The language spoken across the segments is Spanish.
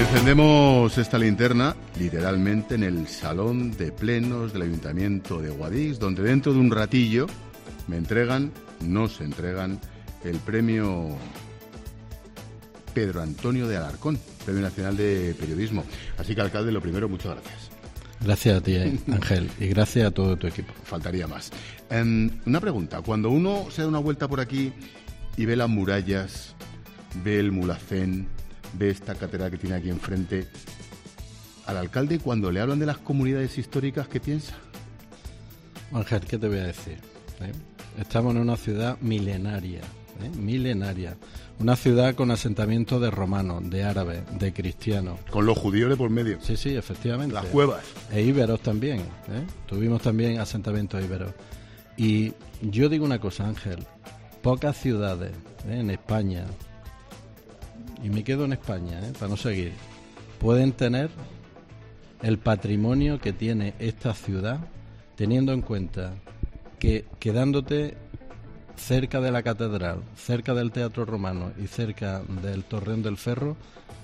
Encendemos esta linterna literalmente en el salón de plenos del Ayuntamiento de Guadix, donde dentro de un ratillo nos entregan el premio Pedro Antonio de Alarcón, Premio Nacional de Periodismo. Así que, alcalde, lo primero, muchas gracias. Gracias a ti, Ángel, y gracias a todo tu equipo. Faltaría más. Una pregunta, cuando uno se da una vuelta por aquí y ve las murallas, ve el Mulhacén, ve esta catedral que tiene aquí enfrente, al alcalde, cuando le hablan de las comunidades históricas, ¿qué piensa? Ángel, ¿qué te voy a decir? Estamos en una ciudad milenaria, milenaria. Una ciudad con asentamientos de romanos, de árabes, de cristianos. Con los judíos de por medio. Sí, efectivamente. Las cuevas. E íberos también, Tuvimos también asentamientos íberos. Y yo digo una cosa, Ángel, pocas ciudades en España, y me quedo en España, para no seguir, pueden tener el patrimonio que tiene esta ciudad, teniendo en cuenta que quedándote cerca de la catedral, cerca del Teatro Romano y cerca del Torreón del Ferro,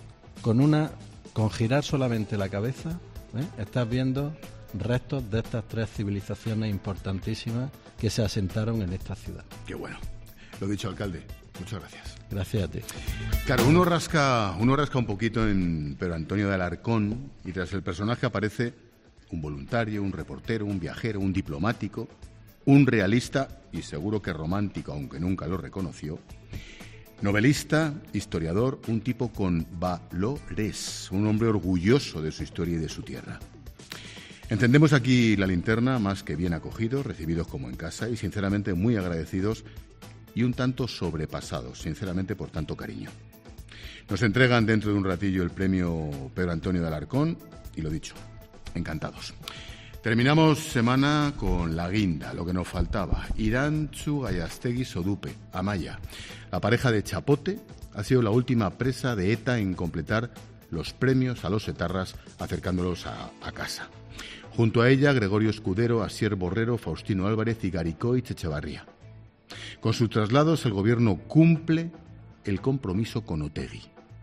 con girar solamente la cabeza, estás viendo restos de estas tres civilizaciones importantísimas que se asentaron en esta ciudad. Qué bueno. Lo dicho, alcalde. Muchas gracias. Gracias a ti. Claro, uno rasca un poquito en Pedro Antonio de Alarcón y tras el personaje aparece un voluntario, un reportero, un viajero, un diplomático, un realista y seguro que romántico, aunque nunca lo reconoció, novelista, historiador, un tipo con valores, un hombre orgulloso de su historia y de su tierra. Encendemos aquí la linterna, más que bien acogidos, recibidos como en casa y sinceramente muy agradecidos y un tanto sobrepasados, sinceramente, por tanto cariño. Nos entregan dentro de un ratillo el premio Pedro Antonio de Alarcón y lo dicho, encantados. Terminamos semana con la guinda, lo que nos faltaba. Irantzu Gallástegui Sodupe, Amaya. La pareja de Chapote ha sido la última presa de ETA en completar los premios a los etarras, acercándolos a casa. Junto a ella, Gregorio Escudero, Asier Borrero, Faustino Álvarez y Garicoitz Echevarría. Con sus traslados, el gobierno cumple el compromiso con Otegi.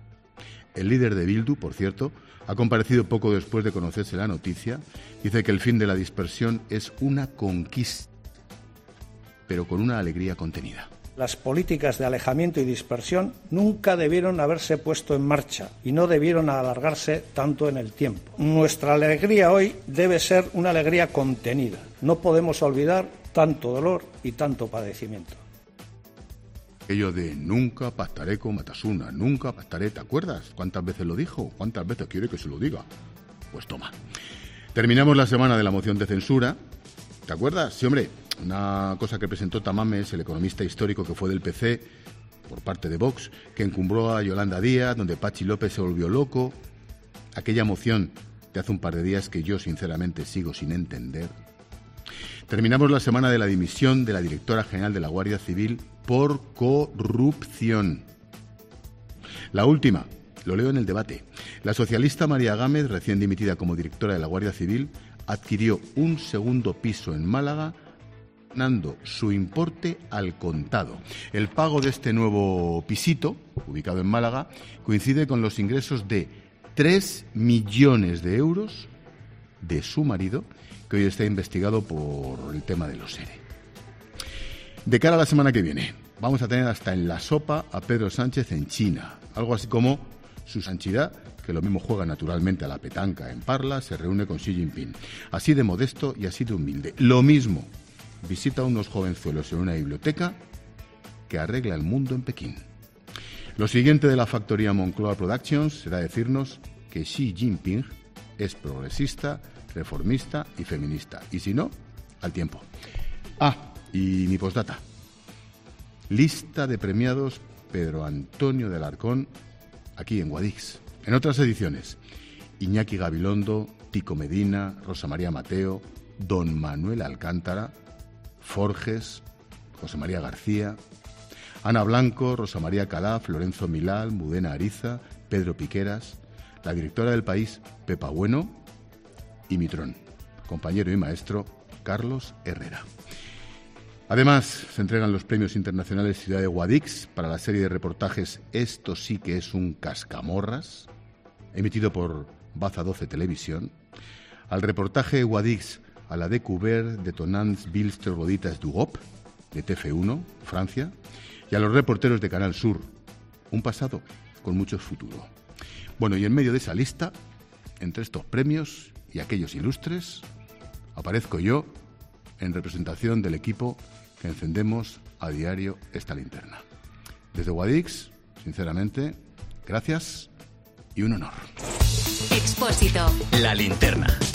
El líder de Bildu, por cierto, ha comparecido poco después de conocerse la noticia. Dice que el fin de la dispersión es una conquista, pero con una alegría contenida. Las políticas de alejamiento y dispersión nunca debieron haberse puesto en marcha y no debieron alargarse tanto en el tiempo. Nuestra alegría hoy debe ser una alegría contenida. No podemos olvidar tanto dolor y tanto padecimiento. Aquello de nunca pactaré con Batasuna, nunca pactaré, ¿te acuerdas? ¿Cuántas veces lo dijo? ¿Cuántas veces quiere que se lo diga? Pues toma. Terminamos la semana de la moción de censura. ¿Te acuerdas? Sí, hombre, una cosa que presentó Tamames, el economista histórico que fue del PC, por parte de Vox, que encumbró a Yolanda Díaz, donde Pachi López se volvió loco. Aquella moción de hace un par de días que yo sinceramente sigo sin entender. Terminamos la semana de la dimisión de la directora general de la Guardia Civil por corrupción. La última, lo leo en el debate. La socialista María Gámez, recién dimitida como directora de la Guardia Civil, adquirió un segundo piso en Málaga, dando su importe al contado. El pago de este nuevo pisito, ubicado en Málaga, coincide con los ingresos de 3 millones de euros de su marido, que hoy está investigado por el tema de los ERE. De cara a la semana que viene, vamos a tener hasta en la sopa a Pedro Sánchez en China. Algo así como su santidad, que lo mismo juega naturalmente a la petanca en Parla, se reúne con Xi Jinping. Así de modesto y así de humilde. Lo mismo, visita a unos jovenzuelos en una biblioteca que arregla el mundo en Pekín. Lo siguiente de la factoría Moncloa Productions será decirnos que Xi Jinping es progresista, reformista y feminista. Y si no, al tiempo. Y mi postdata. Lista de premiados Pedro Antonio de Alarcón aquí en Guadix. En otras ediciones, Iñaki Gabilondo, Tico Medina, Rosa María Mateo, Don Manuel Alcántara, Forges, José María García, Ana Blanco, Rosa María Calaf, Lorenzo Milal, Mudena Ariza, Pedro Piqueras, la directora del País, Pepa Bueno, y Mitrón, compañero y maestro, Carlos Herrera. Además, se entregan los premios internacionales Ciudad de Guadix para la serie de reportajes Esto sí que es un cascamorras, emitido por Baza 12 Televisión, al reportaje Guadix a la découverte d'étonnants villes troglodites d'Europe, de TF1, Francia, y a los reporteros de Canal Sur, un pasado con mucho futuro. Bueno, y en medio de esa lista, entre estos premios y aquellos ilustres, aparezco yo en representación del equipo que encendemos a diario esta linterna. Desde Guadix, sinceramente, gracias y un honor. Expósito. La linterna.